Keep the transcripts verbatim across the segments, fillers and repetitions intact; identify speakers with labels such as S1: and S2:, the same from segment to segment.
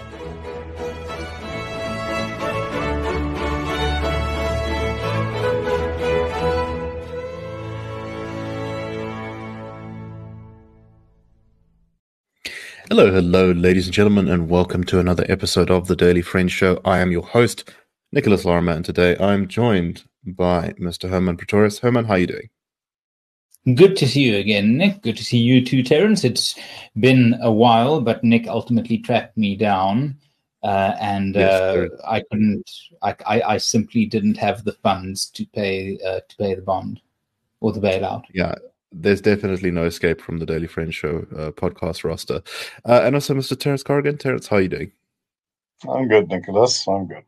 S1: Hello, hello, ladies and gentlemen, and welcome to another episode of the Daily Friend Show. I am your host, Nicholas Lorimer, and today I'm joined by Mister Herman Pretorius. Herman, how are you doing?
S2: Good to see you again, Nick. Good to see you too, Terence. It's been a while, but Nick ultimately tracked me down, uh, and
S1: Yes,
S2: uh,
S1: there-
S2: I couldn't. I, I, I simply didn't have the funds to pay uh, to pay the bond or the bailout.
S1: yeah, there's definitely no escape from the Daily Friend Show uh, podcast roster. Uh, and also Mister Terence Corrigan. Terence, how are you doing?
S3: I'm good, Nicholas. I'm good.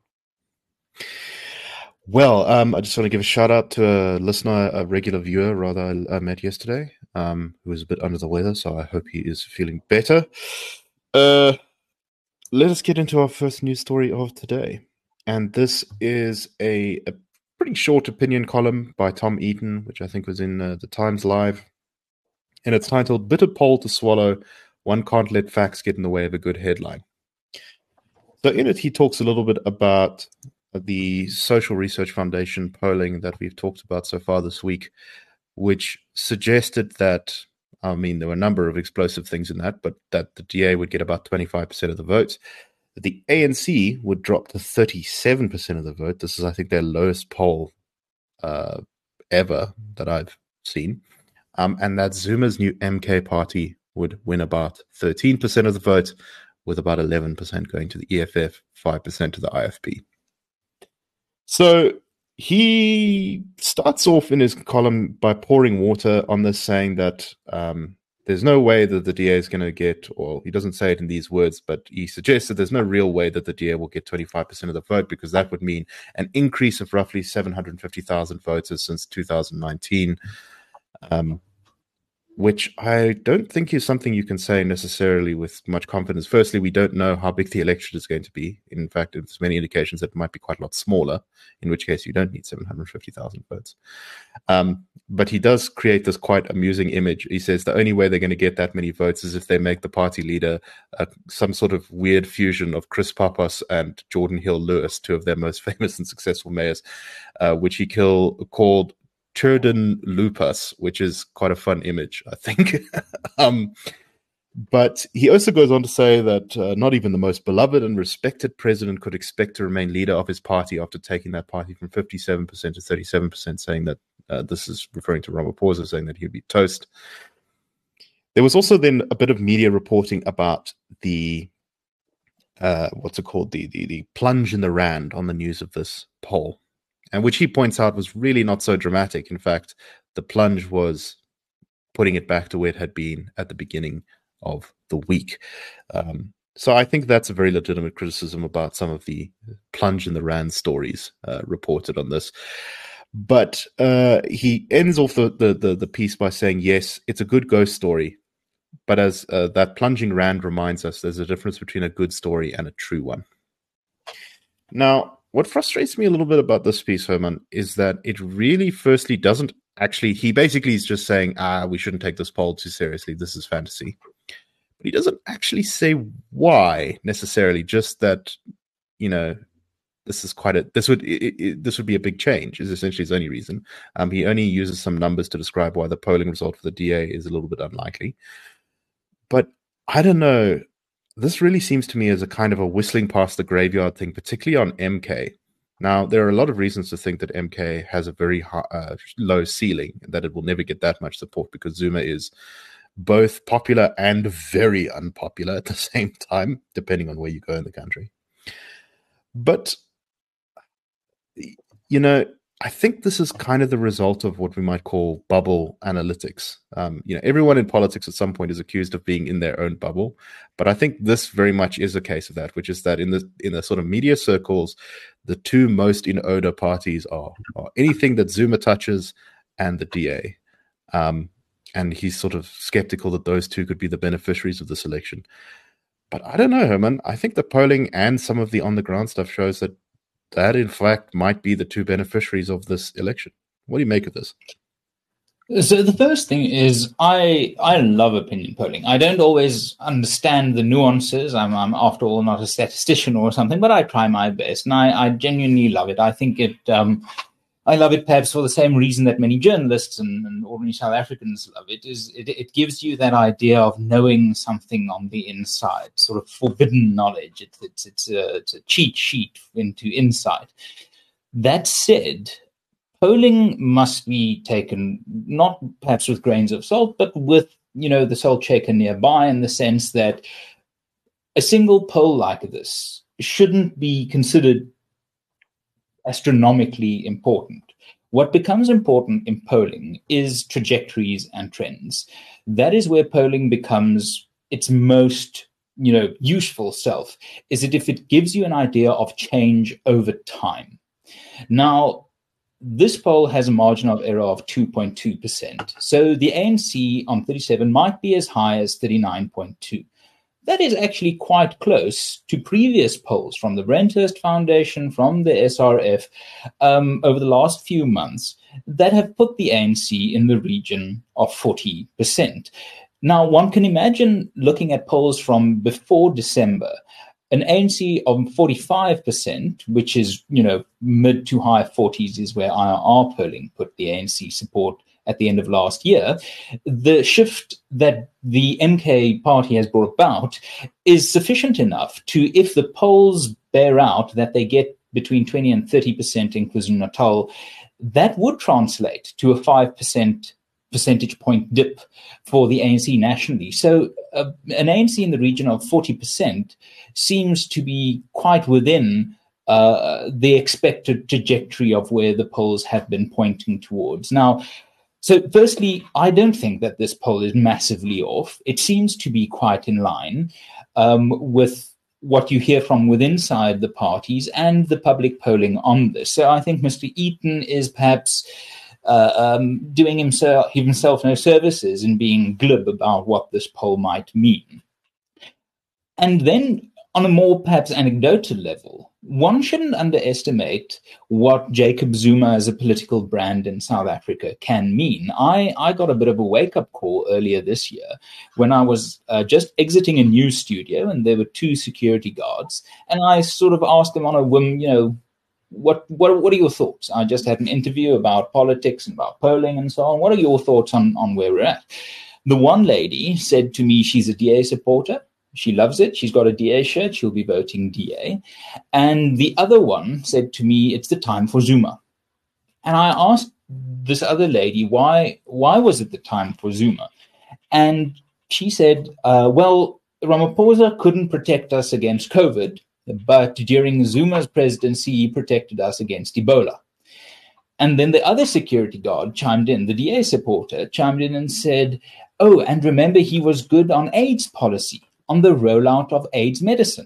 S1: Well, um, I just want to give a shout out to a listener, a regular viewer, rather, I, I met yesterday, um, who was a bit under the weather, so I hope he is feeling better. Uh, let us get into our first news story of today. And this is a, a pretty short opinion column by Tom Eaton, which I think was in uh, the Times Live. And it's titled, Bitter Poll to Swallow, One Can't Let Facts Get in the Way of a Good Headline. So in it, he talks a little bit about the Social Research Foundation polling that we've talked about so far this week, which suggested that, I mean, there were a number of explosive things in that, but that the D A would get about twenty-five percent of the votes. The A N C would drop to thirty-seven percent of the vote. This is, I think, their lowest poll uh, ever that I've seen. Um, and that Zuma's new M K party would win about thirteen percent of the vote, with about eleven percent going to the E F F, five percent to the I F P. So he starts off in his column by pouring water on this, saying that um, there's no way that the D A is going to get, or he doesn't say it in these words, but he suggests that there's no real way that the D A will get twenty-five percent of the vote, because that would mean an increase of roughly seven hundred fifty thousand voters since two thousand nineteen. Um, which I don't think is something you can say necessarily with much confidence. Firstly, we don't know how big the election is going to be. In fact, there's many indications that it might be quite a lot smaller, in which case you don't need seven hundred fifty thousand votes. Um, but he does create this quite amusing image. He says the only way they're going to get that many votes is if they make the party leader uh, some sort of weird fusion of Chris Pappas and Jordan Hill-Lewis, two of their most famous and successful mayors, uh, which he kill, called Turden Lupus, which is quite a fun image, I think. um, but he also goes on to say that uh, not even the most beloved and respected president could expect to remain leader of his party after taking that party from fifty-seven percent to thirty-seven percent, saying that uh, this is referring to Ramaphosa, saying that he'd be toast. There was also then a bit of media reporting about the, uh, what's it called, the, the, the plunge in the rand on the news of this poll, and which he points out was really not so dramatic. In fact, the plunge was putting it back to where it had been at the beginning of the week. Um, so I think that's a very legitimate criticism about some of the plunge in the rand stories uh, reported on this. But uh, he ends off the, the, the, the piece by saying, yes, it's a good ghost story. But as uh, that plunging rand reminds us, there's a difference between a good story and a true one. Now, what frustrates me a little bit about this piece, Herman, is that it really firstly doesn't actually, he basically is just saying, ah, we shouldn't take this poll too seriously. This is fantasy. But he doesn't actually say why necessarily, just that, you know, this is quite a, this would, it, it, this would be a big change is essentially his only reason. Um, he only uses some numbers to describe why the polling result for the D A is a little bit unlikely. But I don't know. This really seems to me as a kind of a whistling past the graveyard thing, particularly on M K. Now, there are a lot of reasons to think that M K has a very high, uh, low ceiling, that it will never get that much support because Zuma is both popular and very unpopular at the same time, depending on where you go in the country. But, you know, I think this is kind of the result of what we might call bubble analytics. Um, you know, everyone in politics at some point is accused of being in their own bubble, but I think this very much is a case of that, which is that in the in the sort of media circles, the two most in odor parties are, are anything that Zuma touches and the D A. Um, and he's sort of skeptical that those two could be the beneficiaries of this election. But I don't know, Herman. I think the polling and some of the on-the-ground stuff shows that that, in fact, might be the two beneficiaries of this election. What do you make of this?
S2: So the first thing is I I love opinion polling. I don't always understand the nuances. I'm, I'm after all not a statistician or something, but I try my best, and I, I genuinely love it. I think it. Um, I love it perhaps for the same reason that many journalists and, and ordinary South Africans love it. Is it, it gives you that idea of knowing something on the inside, sort of forbidden knowledge. It's it's it's a, it's a cheat sheet into insight. That said, polling must be taken not perhaps with grains of salt, but with, you know, the salt shaker nearby, in the sense that a single poll like this shouldn't be considered astronomically important. What becomes important in polling is trajectories and trends. That is where polling becomes its most, you know, useful self, is that if it gives you an idea of change over time. Now, this poll has a margin of error of two point two percent. So the A N C on thirty-seven might be as high as thirty-nine point two. That is actually quite close to previous polls from the Brenthurst Foundation, from the S R F, um, over the last few months that have put the A N C in the region of forty percent. Now, one can imagine looking at polls from before December, an A N C of forty-five percent, which is, you know, mid to high forties is where I R R polling put the A N C support at the end of last year. The shift that the M K party has brought about is sufficient enough to, if the polls bear out that they get between twenty and thirty percent in KwaZulu-Natal, that would translate to a five percent percentage point dip for the A N C nationally. So uh, an A N C in the region of forty percent seems to be quite within uh, the expected trajectory of where the polls have been pointing towards. Now, so firstly, I don't think that this poll is massively off. It seems to be quite in line um, with what you hear from within inside the parties and the public polling on this. So I think Mister Eaton is perhaps uh, um, doing himself, himself no services in being glib about what this poll might mean. And then on a more perhaps anecdotal level, one shouldn't underestimate what Jacob Zuma as a political brand in South Africa can mean. I, I got a bit of a wake-up call earlier this year when I was uh, just exiting a news studio, and there were two security guards, and I sort of asked them on a whim, you know, what what what are your thoughts? I just had an interview about politics and about polling and so on. What are your thoughts on, on where we're at? The one lady said to me she's a D A supporter. She loves it. She's got a D A shirt. She'll be voting D A. And the other one said to me, it's the time for Zuma. And I asked this other lady, why, why was it the time for Zuma? And she said, uh, well, Ramaphosa couldn't protect us against COVID, but during Zuma's presidency, he protected us against Ebola. And then the other security guard chimed in, the D A supporter chimed in and said, oh, and remember, he was good on AIDS policy, on the rollout of AIDS medicine.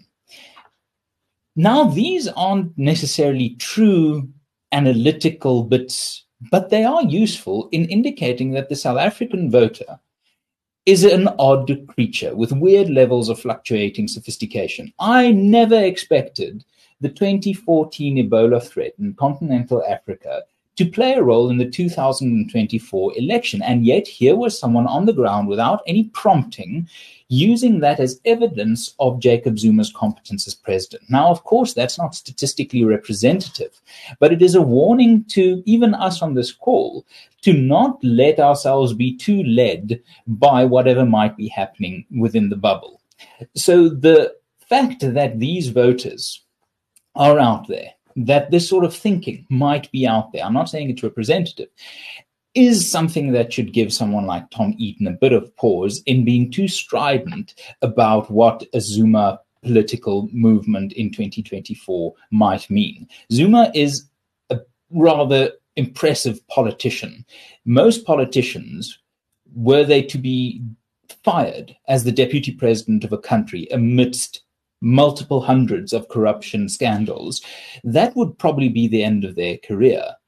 S2: Now, these aren't necessarily true analytical bits, but they are useful in indicating that the South African voter is an odd creature with weird levels of fluctuating sophistication. I never expected the twenty fourteen Ebola threat in continental Africa to play a role in the two thousand twenty-four election. And yet here was someone on the ground without any prompting, using that as evidence of Jacob Zuma's competence as president. Now, of course, that's not statistically representative, but it is a warning to even us on this call to not let ourselves be too led by whatever might be happening within the bubble. So the fact that these voters are out there, that this sort of thinking might be out there, I'm not saying it's representative, is something that should give someone like Tom Eaton a bit of pause in being too strident about what a Zuma political movement in twenty twenty-four might mean. Zuma is a rather impressive politician. Most politicians, were they to be fired as the deputy president of a country amidst multiple hundreds of corruption scandals, that would probably be the end of their career.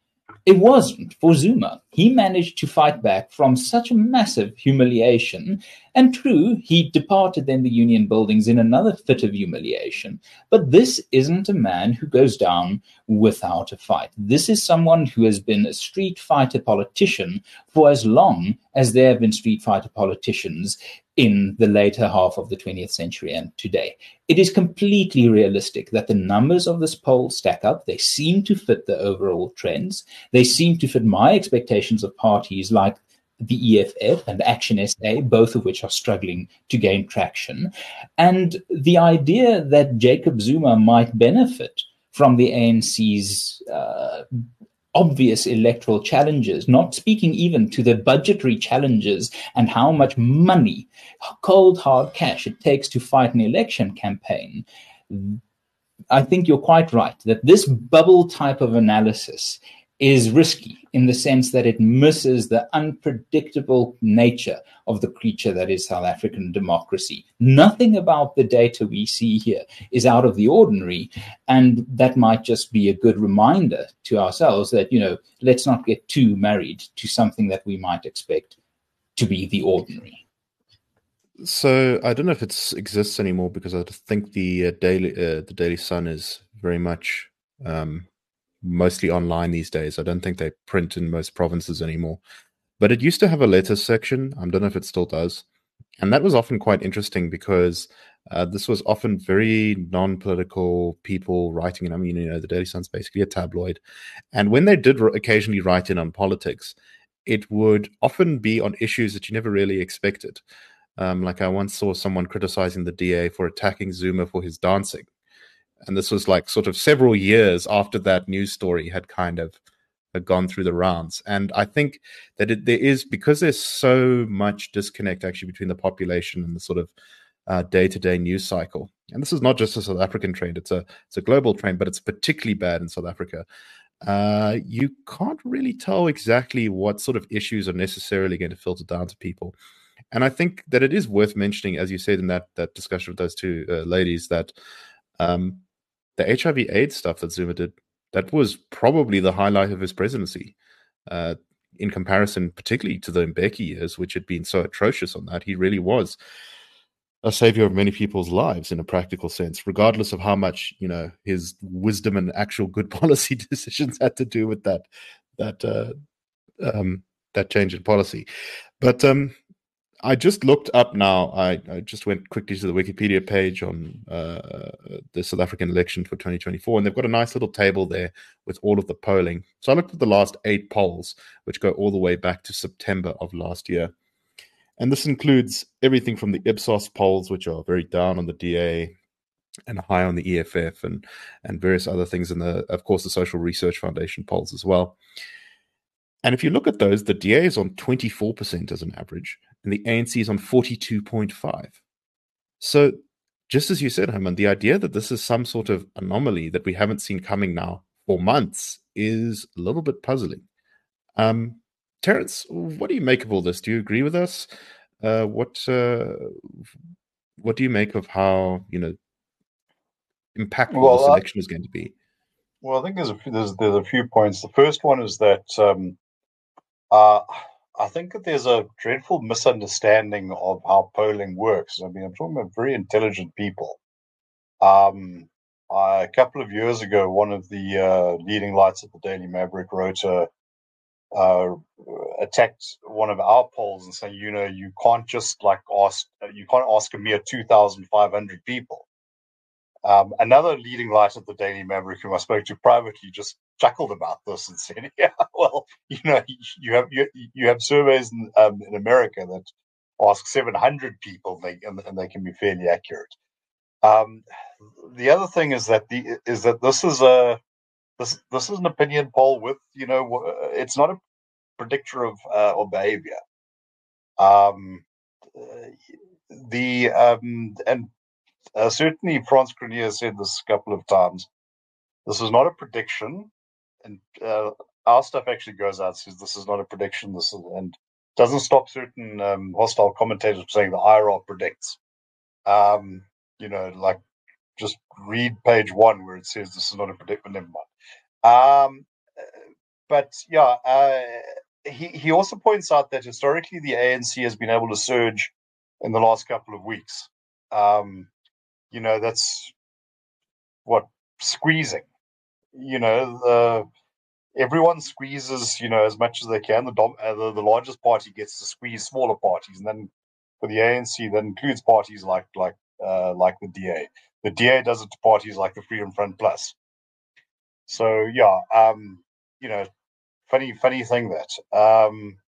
S2: It wasn't for Zuma. He managed to fight back from such a massive humiliation. And true, he departed then the union buildings in another fit of humiliation. But this isn't a man who goes down without a fight. This is someone who has been a street fighter politician for as long as there have been street fighter politicians in the later half of the twentieth century and today. It is completely realistic that the numbers of this poll stack up. They seem to fit the overall trends. They seem to fit my expectations of parties like the E F F and Action S A, both of which are struggling to gain traction. And the idea that Jacob Zuma might benefit from the A N C's uh, obvious electoral challenges, not speaking even to the budgetary challenges and how much money, cold hard cash it takes to fight an election campaign. I think you're quite right that this bubble type of analysis is risky in the sense that it misses the unpredictable nature of the creature that is South African democracy. Nothing about the data we see here is out of the ordinary, and that might just be a good reminder to ourselves that, you know, let's not get too married to something that we might expect to be the ordinary.
S1: So I don't know if it exists anymore because I think the uh, daily uh, the Daily Sun is very much um, mostly online these days. I don't think they print in most provinces anymore. But it used to have a letters section. I don't know if it still does. And that was often quite interesting because uh, this was often very non-political people writing. And I mean, you know, the Daily Sun's basically a tabloid. And when they did occasionally write in on politics, it would often be on issues that you never really expected. Um, like I once saw someone criticizing the D A for attacking Zuma for his dancing. And this was like sort of several years after that news story had kind of had gone through the rounds. And I think that it, there is, because there's so much disconnect actually between the population and the sort of uh, day-to-day news cycle. And this is not just a South African trend, it's a it's a global trend, but it's particularly bad in South Africa. Uh, you can't really tell exactly what sort of issues are necessarily going to filter down to people. And I think that it is worth mentioning, as you said in that, that discussion with those two uh, ladies, that um, the H I V AIDS stuff that Zuma did, that was probably the highlight of his presidency, uh, in comparison particularly to the Mbeki years, which had been so atrocious on that. He really was a savior of many people's lives in a practical sense, regardless of how much, you know, his wisdom and actual good policy decisions had to do with that that uh, um, that change in policy. But um, I just looked up now. I, I just went quickly to the Wikipedia page on uh, the South African election for twenty twenty-four, and they've got a nice little table there with all of the polling. So I looked at the last eight polls, which go all the way back to September of last year. And this includes everything from the Ipsos polls, which are very down on the D A and high on the E F F, and, and various other things, and the, of course, the Social Research Foundation polls as well. And if you look at those, the D A is on twenty-four percent as an average, and the A N C is on forty-two point five. So just as you said, Herman, the idea that this is some sort of anomaly that we haven't seen coming now for months is a little bit puzzling. Um, Terence, what do you make of all this? Do you agree with us? Uh, what uh, what do you make of how, you know, impactful
S3: Well,
S1: this
S3: I-
S1: election is going to be?
S3: Well, I think there's a few, there's there's a few points. The first one is that um, uh, I think that there's a dreadful misunderstanding of how polling works. I mean, I'm talking about very intelligent people. Um, I, a couple of years ago, one of the uh, leading lights at the Daily Maverick wrote a, uh, attacked one of our polls and saying, you know, you can't just like ask, you can't ask a mere two thousand five hundred people. Um, another leading light at the Daily Maverick, whom I spoke to privately, just chuckled about this and said, "Yeah, well, you know, you have you, you have surveys in, um, in America that ask seven hundred people, they, and, and they can be fairly accurate." Um, the other thing is that the is that this is a this this is an opinion poll with, you know, it's not a predictor of uh, of behavior. Um, the um, and Uh, certainly, Frans Cronje said this a couple of times. This is not a prediction, and uh, our stuff actually goes out and says this is not a prediction. This is, and doesn't stop certain um, hostile commentators from saying the I R A predicts. Um, you know, like just read page one where it says this is not a prediction. Never mind. Um, but yeah, uh, he he also points out that historically the A N C has been able to surge in the last couple of weeks. Um, you know, that's what squeezing. You know, the, everyone squeezes, you know, as much as they can. The, dom- uh, the the largest party gets to squeeze smaller parties, and then for the A N C, that includes parties like like uh, like the D A. The D A does it to parties like the Freedom Front Plus. So yeah, um, you know, funny funny thing that. Um,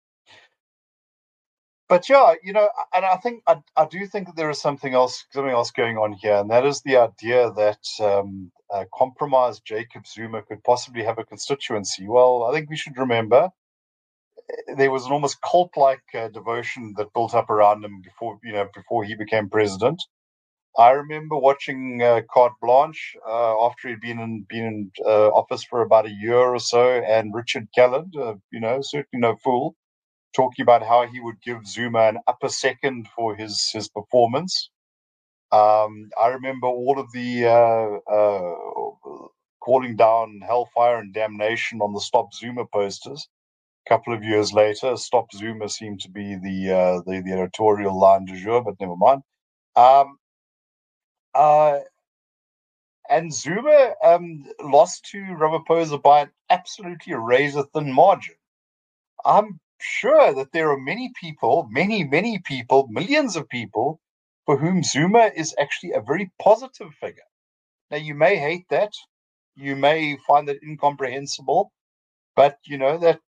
S3: but yeah, you know, and I think I, I do think that there is something else something else going on here, and that is the idea that um, uh, compromised Jacob Zuma could possibly have a constituency. Well, I think we should remember there was an almost cult-like uh, devotion that built up around him before you know before he became president. I remember watching uh, Carte Blanche uh, after he'd been in been in uh, office for about a year or so, and Richard Calland, uh, you know, certainly no fool, talking about how he would give Zuma an upper second for his his performance. Um, I remember all of the uh, uh, calling down hellfire and damnation on the Stop Zuma posters. A couple of years later, Stop Zuma seemed to be the uh, the, the editorial line du jour, but never mind. Um, uh, and Zuma um, lost to Ramaphosa by an absolutely razor-thin margin. I'm sure that there are many people, many, many people, millions of people, for whom Zuma is actually a very positive figure. Now, you may hate that. You may find it incomprehensible. But, you know, that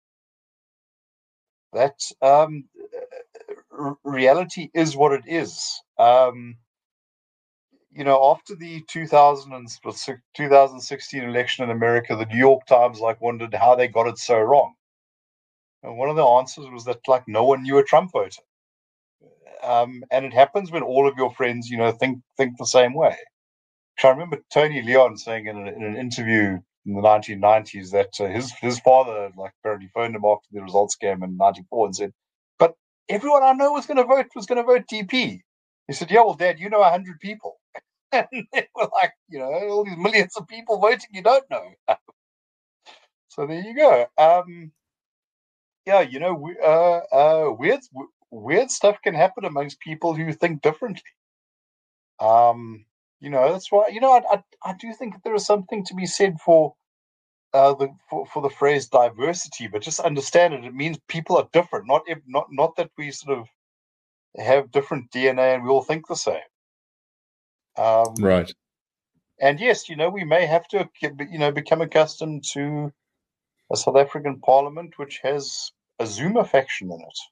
S3: that um, r- reality is what it is. Um, you know, after the two thousand sixteen election in America, the New York Times like wondered how they got it so wrong. And one of the answers was that like no one knew a Trump voter. Um, and it happens when all of your friends, you know, think think the same way. I remember Tony Leon saying in, a, in an interview in the nineteen nineties that uh, his his father, like, apparently phoned him after the results came in ninety-four and said, "But everyone I know was going to vote was going to vote D P." He said, "Yeah, well, Dad, you know a hundred people," and they were like, you know, all these millions of people voting you don't know. So there you go. Um, yeah, you know, we, uh, uh, weird weird stuff can happen amongst people who think differently. Um, you know, that's why, you know, I, I, I do think that there is something to be said for uh, the for, for the phrase diversity, but just understand it. It means people are different, not not not that we sort of have different D N A and we all think the same. Um,
S1: Right.
S3: And yes, you know, we may have to, you know, become accustomed to a South African parliament which has a Zuma faction in it.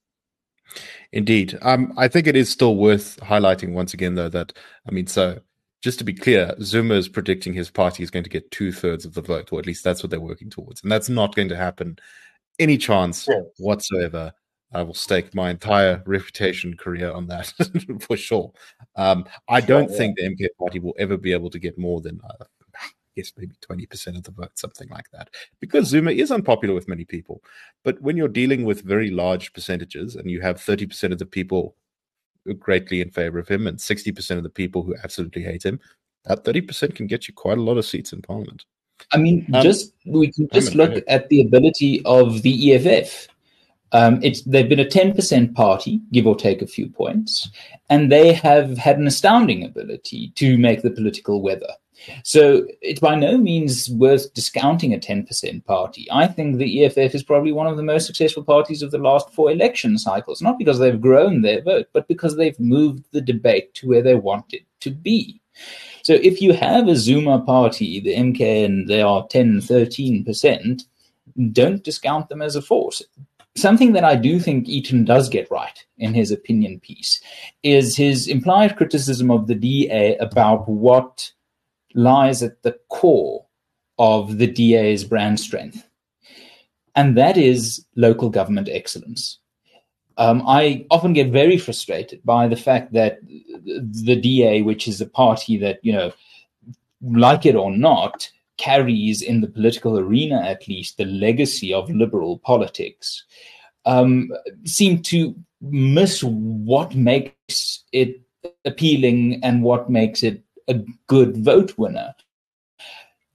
S1: Indeed. Um, I think it is still worth highlighting once again, though, that, I mean, so just to be clear, Zuma is predicting his party is going to get two thirds of the vote, or at least that's what they're working towards. And that's not going to happen any chance
S3: Yes.
S1: whatsoever. I will stake my entire reputation career on that for sure. Um, I
S3: Sure,
S1: don't
S3: yeah.
S1: think the M K party will ever be able to get more than, uh, I guess, maybe twenty percent of the vote, something like that, because Zuma is unpopular with many people. But when you're dealing with very large percentages and you have thirty percent of the people greatly in favor of him and sixty percent of the people who absolutely hate him, that thirty percent can get you quite a lot of seats in parliament.
S2: I mean,
S1: Um,
S2: just we can just
S1: Herman, go
S2: look
S1: ahead.
S2: at the ability of the E F F. Um, it's they've been a ten percent party, give or take a few points, and they have had an astounding ability to make the political weather. So it's by no means worth discounting a ten percent party. I think the E F F is probably one of the most successful parties of the last four election cycles, not because they've grown their vote, but because they've moved the debate to where they want it to be. So if you have a Zuma party, the M K, and they are ten, thirteen percent, don't discount them as a force. Something that I do think Eaton does get right in his opinion piece is his implied criticism of the D A about what lies at the core of the D A's brand strength. And that is local government excellence. Um, I often get very frustrated by the fact that the D A, which is a party that, you know, like it or not, carries in the political arena, at least, the legacy of liberal politics, um, seem to miss what makes it appealing and what makes it a good vote winner.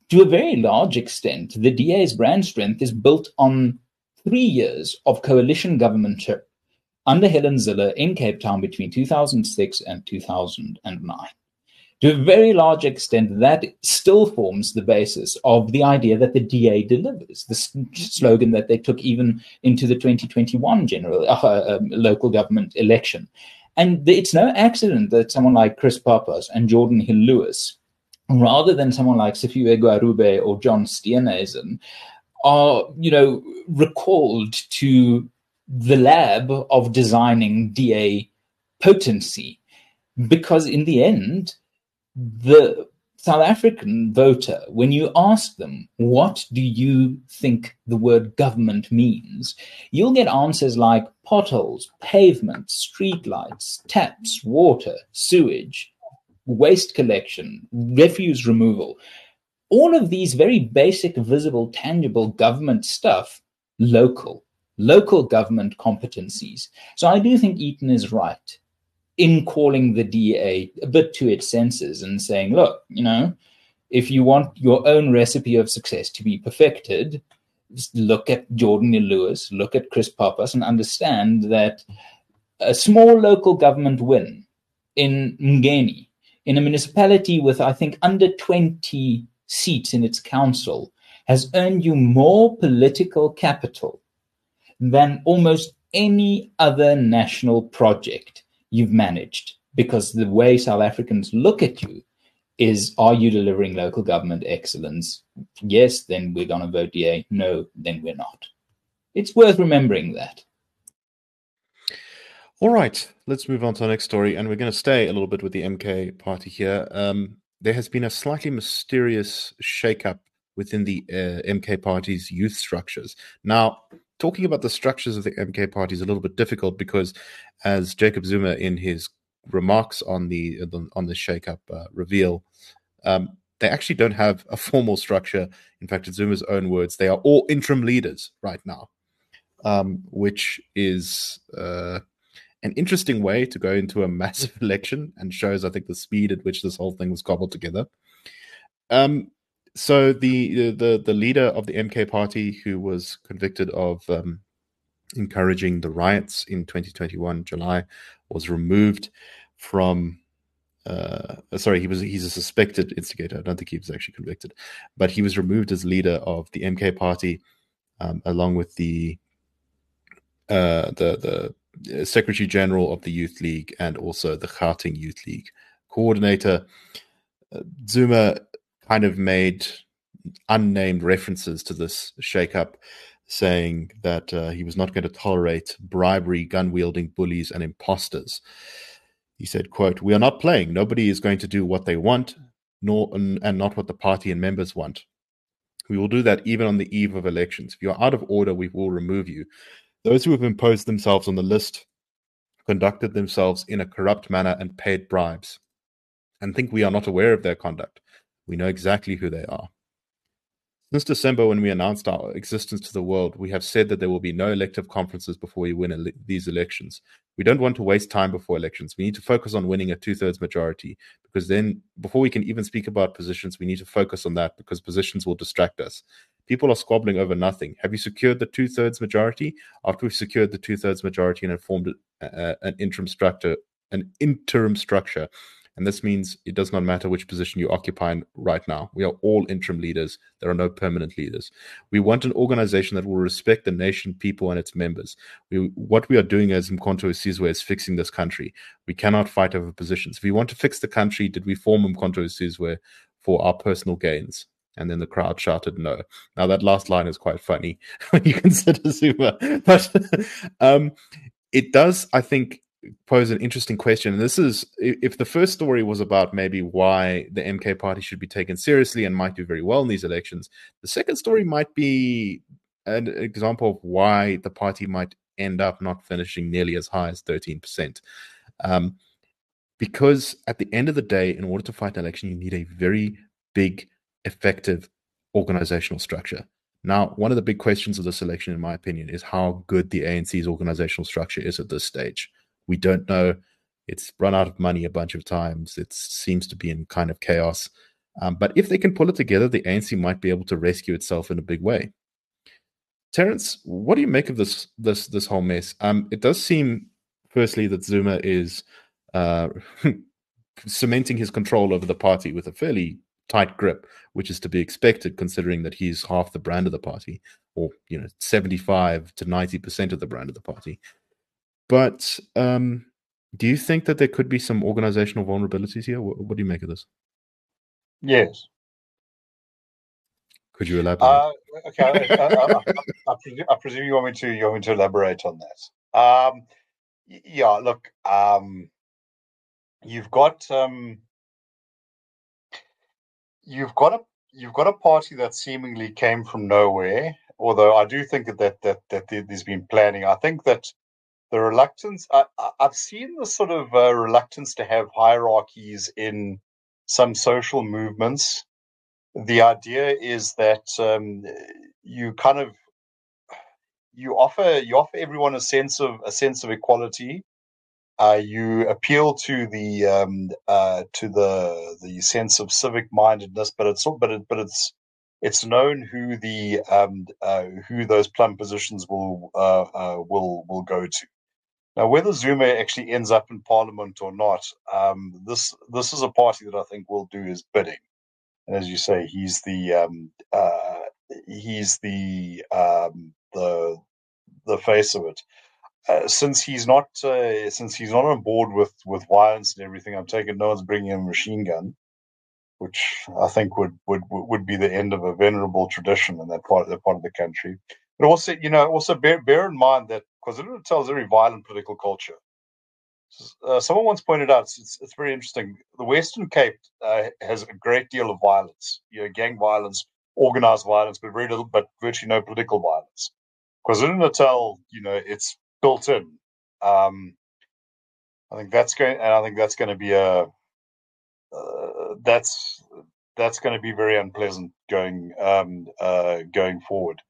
S2: to a very large extent, the D A's brand strength is built on three years of coalition governmentship under Helen Zille in Cape Town between two thousand six and two thousand nine. To a very large extent, that still forms the basis of the idea that the D A delivers, the slogan that they took even into the twenty twenty-one general uh, um, local government election. And it's no accident that someone like Chris Pappas and Jordan Hill-Lewis, rather than someone like Sifiwe Gwarube or John Steenhuisen, are, you know, recalled to the lab of designing D A potency. Because in the end, the South African voter, when you ask them, what do you think the word government means? You'll get answers like potholes, pavements, streetlights, taps, water, sewage, waste collection, refuse removal. All of these very basic, visible, tangible government stuff, local, local government competencies. So I do think Eaton is right in calling the D A a bit to its senses and saying, look, you know, if you want your own recipe of success to be perfected, just look at Jordan Lewis, look at Chris Pappas, and understand that a small local government win in Mngeni, in a municipality with, I think, under twenty seats in its council, has earned you more political capital than almost any other national project you've managed, because the way South Africans look at you is, are you delivering local government excellence? Yes, then we're going to vote D A. No, then we're not. It's worth remembering that.
S1: All right, let's move on to our next story, and we're going to stay a little bit with the M K party here. Um, there has been a slightly mysterious shakeup within the uh, M K party's youth structures. Now, talking about the structures of the M K party is a little bit difficult because, as Jacob Zuma in his remarks on the on the shakeup uh, reveal, um, they actually don't have a formal structure. In fact, in Zuma's own words, they are all interim leaders right now, um, which is uh, an interesting way to go into a massive election and shows, I think, the speed at which this whole thing was cobbled together. Um, So the the the leader of the M K party, who was convicted of um, encouraging the riots in twenty twenty-one July, was removed from. Uh, sorry, he was he's a suspected instigator. I don't think he was actually convicted, but he was removed as leader of the M K party, um, along with the uh, the the Secretary General of the Youth League and also the Gauteng Youth League coordinator. Uh, Zuma kind of made unnamed references to this shakeup, saying that uh, he was not going to tolerate bribery, gun-wielding bullies, and imposters. He said, quote, "We are not playing. Nobody is going to do what they want, nor and not what the party and members want. We will do that even on the eve of elections. If you are out of order, we will remove you. Those who have imposed themselves on the list conducted themselves in a corrupt manner and paid bribes, and think we are not aware of their conduct. We know exactly who they are. Since December, when we announced our existence to the world, we have said that there will be no elective conferences before we win ele- these elections. We don't want to waste time before elections. We need to focus on winning a two-thirds majority, because then, before we can even speak about positions, we need to focus on that, because positions will distract us. People are squabbling over nothing. Have you secured the two-thirds majority? After we've secured the two-thirds majority and informed uh, an interim structure, an interim structure, and this means it does not matter which position you occupy right now. We are all interim leaders. There are no permanent leaders. We want an organization that will respect the nation, people, and its members. We, what we are doing as Umkhonto weSizwe is fixing this country. We cannot fight over positions. If we want to fix the country, did we form Umkhonto weSizwe for our personal gains? And then the crowd shouted no. Now, that last line is quite funny when you consider Zuma. But um, it does, I think, pose an interesting question. And this is, if the first story was about maybe why the M K party should be taken seriously and might do very well in these elections, the second story might be an example of why the party might end up not finishing nearly as high as thirteen percent. Um, because at the end of the day, in order to fight an election, you need a very big, effective organizational structure. Now, one of the big questions of this election, in my opinion, is how good the A N C's organizational structure is at this stage. We don't know. It's run out of money a bunch of times. It seems to be in kind of chaos. Um, but if they can pull it together, the A N C might be able to rescue itself in a big way. Terence, what do you make of this this this whole mess? Um, it does seem, firstly, that Zuma is uh, cementing his control over the party with a fairly tight grip, which is to be expected considering that he's half the brand of the party, or you know, seventy-five to ninety percent of the brand of the party. But um, do you think that there could be some organizational vulnerabilities here? What, what do you make of this?
S3: Yes.
S1: Could you elaborate?
S3: Uh, okay, I, I, I, I, presume, I presume you want me to you want me to elaborate on that. Um, yeah, look, um, you've got um, you've got a you've got a party that seemingly came from nowhere. Although I do think that that that, that there's been planning. I think that the reluctance I, I've seen the sort of uh, reluctance to have hierarchies in some social movements. The idea is that um, you kind of you offer you offer everyone a sense of a sense of equality. Uh, you appeal to the um, uh, to the the sense of civic mindedness, but it's but it, but it's it's known who the um, uh, who those plum positions will uh, uh, will will go to. Now, whether Zuma actually ends up in Parliament or not, um, this this is a party that I think will do his bidding. And as you say, he's the um, uh, he's the um, the the face of it. Uh, since he's not uh, since he's not on board with, with violence and everything, I'm taking no one's bringing him a machine gun, which I think would, would would be the end of a venerable tradition in that part that part of the country. But also, you know, also bear bear in mind that KwaZulu-Natal is a very violent political culture. Uh, someone once pointed out, it's, it's very interesting, the Western Cape uh, has a great deal of violence, you know, gang violence, organized violence, but very little, but virtually no political violence. KwaZulu-Natal, you know, it's built in. Um, I think that's going, and I think that's going to be a, uh, that's that's going to be very unpleasant going um, uh, going forward.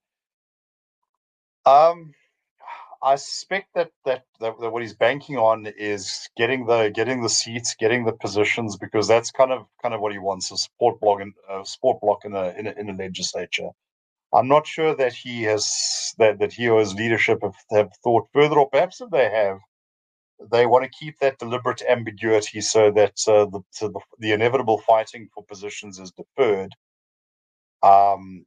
S3: Um, I suspect that, that that that what he's banking on is getting the getting the seats, getting the positions, because that's kind of kind of what he wants—a support block in a support block in a in a, in a legislature. I'm not sure that he has that, that he or his leadership have, have thought further, or perhaps if they have, they want to keep that deliberate ambiguity so that uh, the, so the the inevitable fighting for positions is deferred. Um,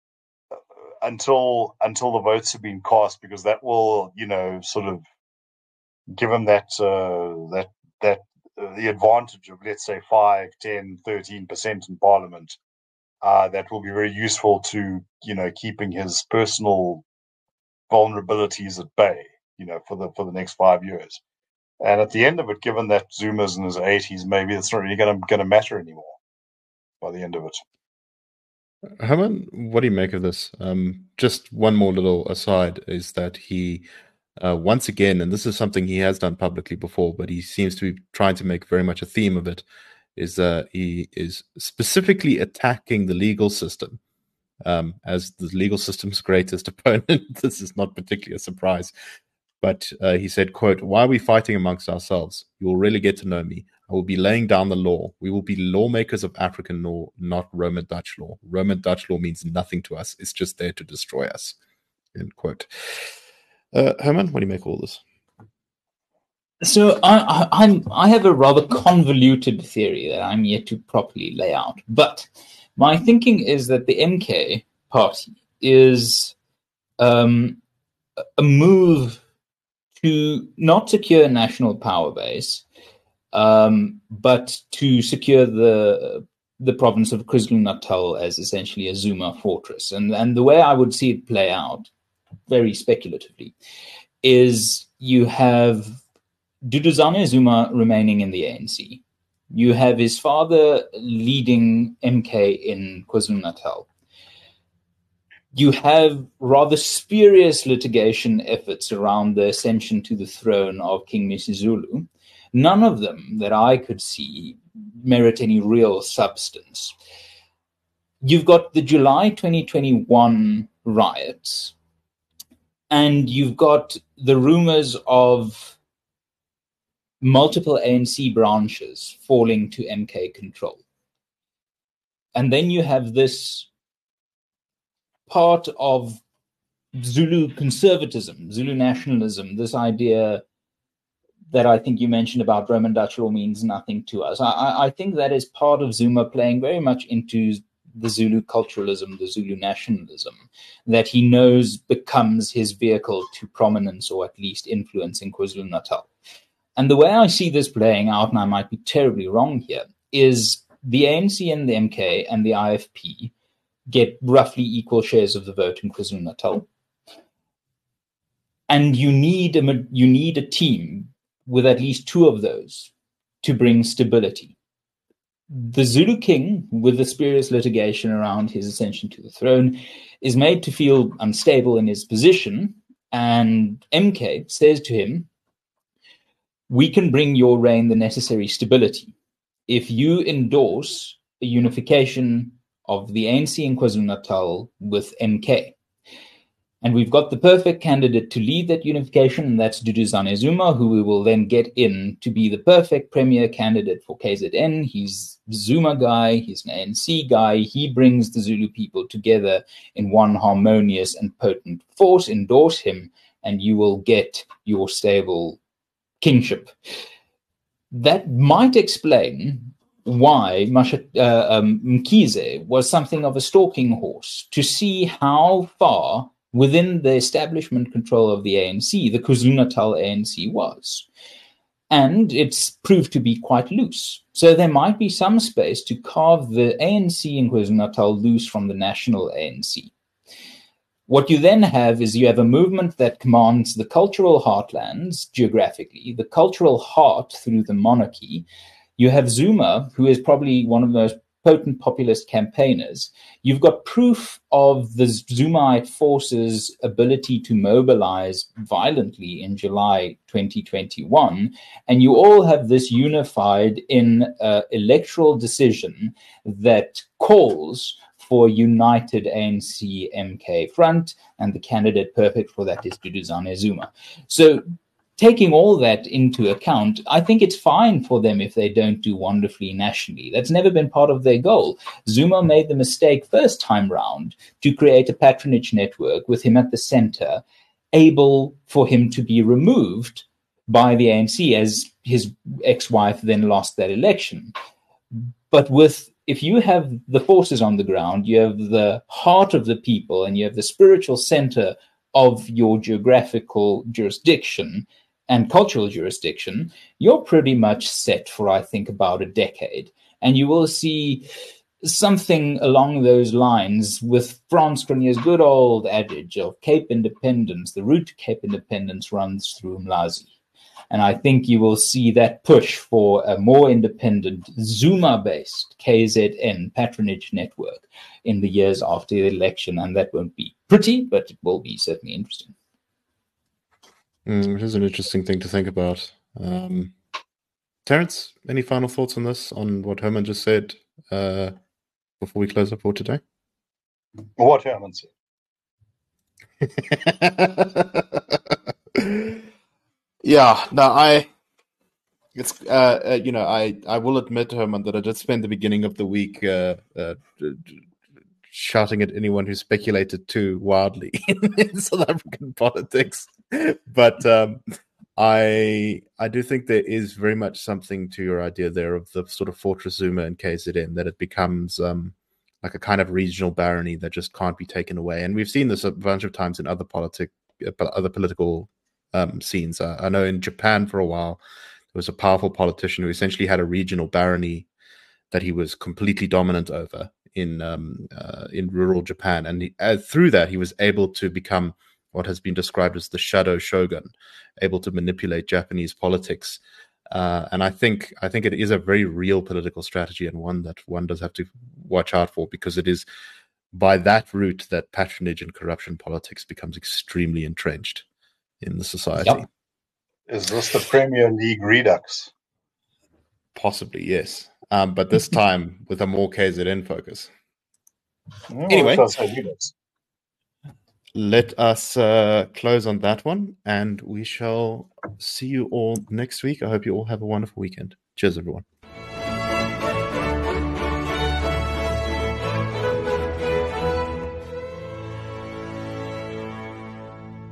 S3: until until the votes have been cast, because that will, you know, sort of give them that uh, that that uh, the advantage of, let's say, five, ten, thirteen percent in Parliament. Uh, that will be very useful to, you know, keeping his personal vulnerabilities at bay, you know, for the for the next five years. And at the end of it, given that Zuma's in his eighties, maybe it's not really going to going to matter anymore by the end of it.
S1: Herman, what do you make of this? Um, just one more little aside is that he, uh, once again, and this is something he has done publicly before, but he seems to be trying to make very much a theme of it, is that uh, he is specifically attacking the legal system um, as the legal system's greatest opponent. This is not particularly a surprise. But uh, he said, quote, "Why are we fighting amongst ourselves? You will really get to know me. I will be laying down the law. We will be lawmakers of African law, not Roman Dutch law. Roman Dutch law means nothing to us. It's just there to destroy us." End quote. Uh, Herman, what do you make of all this?
S2: So I, I, I'm, I have a rather convoluted theory that I'm yet to properly lay out. But my thinking is that the M K party is um, a move to not secure a national power base, um, but to secure the the province of KwaZulu-Natal as essentially a Zuma fortress. And, and the way I would see it play out, very speculatively, is you have Duduzane Zuma remaining in the A N C. You have his father leading M K in KwaZulu-Natal. You have rather spurious litigation efforts around the ascension to the throne of King Misuzulu. None of them that I could see merit any real substance. You've got the July twenty twenty-one riots, and you've got the rumors of multiple A N C branches falling to M K control. And then you have this part of Zulu conservatism, Zulu nationalism, this idea that I think you mentioned about Roman Dutch law means nothing to us. I, I think that is part of Zuma playing very much into the Zulu culturalism, the Zulu nationalism, that he knows becomes his vehicle to prominence or at least influence in KwaZulu-Natal. And the way I see this playing out, and I might be terribly wrong here, is the A N C and the M K and the I F P get roughly equal shares of the vote in KwaZulu-Natal. And you need a, you need a team with at least two of those to bring stability. The Zulu king, with the spurious litigation around his ascension to the throne, is made to feel unstable in his position, and M K says to him, we can bring your reign the necessary stability if you endorse a unification of the A N C in KwaZulu-Natal with M K. And we've got the perfect candidate to lead that unification, and that's Duduzane Zuma, who we will then get in to be the perfect premier candidate for K Z N. He's the Zuma guy, he's an A N C guy. He brings the Zulu people together in one harmonious and potent force. Endorse him, and you will get your stable kingship. That might explain why Masha, uh, um, Mkhize was something of a stalking horse, to see how far within the establishment control of the A N C, the KwaZulu-Natal A N C was. And it's proved to be quite loose. So there might be some space to carve the A N C in KwaZulu-Natal loose from the national A N C. What you then have is you have a movement that commands the cultural heartlands geographically, the cultural heart through the monarchy. You have Zuma, who is probably one of the most potent populist campaigners. You've got proof of the Zumaite forces' ability to mobilize violently in July twenty twenty-one, and you all have this unified in an electoral decision that calls for a united A N C M K front, and the candidate perfect for that is Duduzane Zuma. So taking all that into account, I think it's fine for them if they don't do wonderfully nationally. That's never been part of their goal. Zuma made the mistake first time round to create a patronage network with him at the center, able for him to be removed by the A N C as his ex-wife then lost that election. But with if you have the forces on the ground, you have the heart of the people, and you have the spiritual center of your geographical jurisdiction and cultural jurisdiction, you're pretty much set for, I think, about a decade. And you will see something along those lines with Frans Cronje's good old adage of Cape Independence. The route to Cape Independence runs through Mlazi. And I think you will see that push for a more independent Zuma-based K Z N patronage network in the years after the election. And that won't be pretty, but it will be certainly interesting.
S1: Mm, it is an interesting thing to think about. Um, Terence, any final thoughts on this, on what Herman just said uh, before we close up for today?
S3: What Herman said?
S1: Yeah, no, I, it's, uh, uh, you know, I, I will admit, Herman, that I did spend the beginning of the week uh, uh, shouting at anyone who speculated too wildly in South African politics. But um, I, I do think there is very much something to your idea there of the sort of Fortress Zuma and K Z N, that it becomes um, like a kind of regional barony that just can't be taken away. And we've seen this a bunch of times in other politic, other political Um, scenes. Uh, I know in Japan for a while, there was a powerful politician who essentially had a regional barony that he was completely dominant over in um, uh, in rural Japan, and he, uh, through that he was able to become what has been described as the shadow shogun, able to manipulate Japanese politics. Uh, and I think I think it is a very real political strategy, and one that one does have to watch out for, because it is by that route that patronage and corruption politics becomes extremely entrenched in the society.
S2: Yep.
S3: Is this the Premier League redux?
S1: Possibly, yes. Um, but this time with a more K Z N focus.
S3: Oh,
S1: Anyway,
S3: redux.
S1: let us uh, close on that one, and we shall see you all next week. I hope you all have a wonderful weekend. Cheers, everyone.